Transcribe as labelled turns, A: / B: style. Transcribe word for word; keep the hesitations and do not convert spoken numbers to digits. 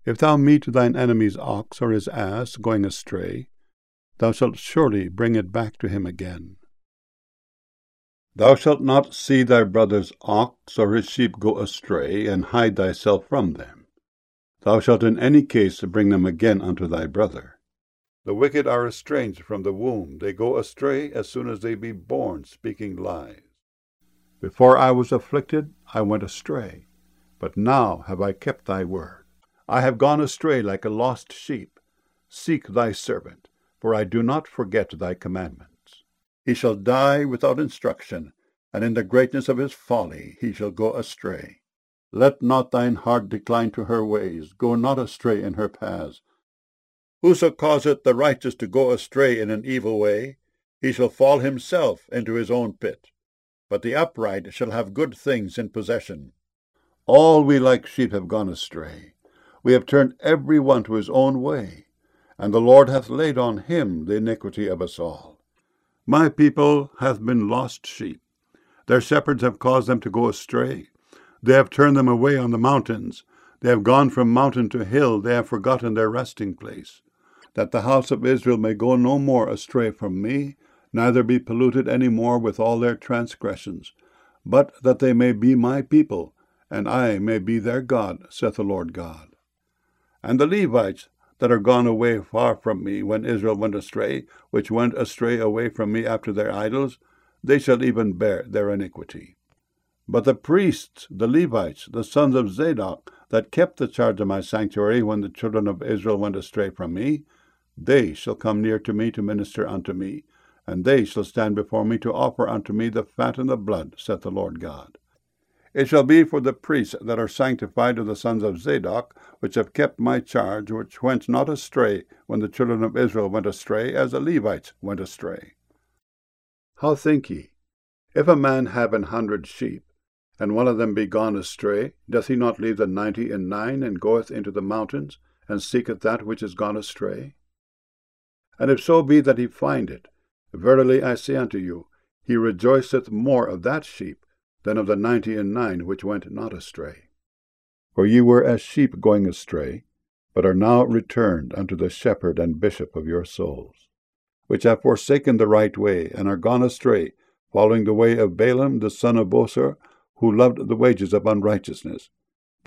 A: If thou meet thine enemy's ox or his ass going astray, thou shalt surely bring it back to him again. Thou shalt not see thy brother's ox or his sheep go astray, and hide thyself from them. Thou shalt in any case bring them again unto thy brother. The wicked are estranged from the womb. They go astray as soon as they be born, speaking lies. Before I was afflicted, I went astray, but now have I kept thy word. I have gone astray like a lost sheep. Seek thy servant, for I do not forget thy commandments. He shall die without instruction, and in the greatness of his folly he shall go astray. Let not thine heart decline to her ways. Go not astray in her paths. Whoso causeth the righteous to go astray in an evil way, he shall fall himself into his own pit. But the upright shall have good things in possession. All we like sheep have gone astray. We have turned every one to his own way, and the Lord hath laid on him the iniquity of us all. My people hath been lost sheep. Their shepherds have caused them to go astray. They have turned them away on the mountains. They have gone from mountain to hill. They have forgotten their resting place. That the house of Israel may go no more astray from me, neither be polluted any more with all their transgressions, but that they may be my people, and I may be their God, saith the Lord God. And the Levites that are gone away far from me when Israel went astray, which went astray away from me after their idols, they shall even bear their iniquity. But the priests, the Levites, the sons of Zadok, that kept the charge of my sanctuary when the children of Israel went astray from me, they shall come near to me to minister unto me, and they shall stand before me to offer unto me the fat and the blood, saith the Lord God. It shall be for the priests that are sanctified of the sons of Zadok, which have kept my charge, which went not astray when the children of Israel went astray, as the Levites went astray. How think ye? If a man have an hundred sheep, and one of them be gone astray, doth he not leave the ninety and nine, and goeth into the mountains, and seeketh that which is gone astray? And if so be that he find it, verily I say unto you, he rejoiceth more of that sheep than of the ninety and nine which went not astray. For ye were as sheep going astray, but are now returned unto the shepherd and bishop of your souls, which have forsaken the right way, and are gone astray, following the way of Balaam the son of Bosor, who loved the wages of unrighteousness,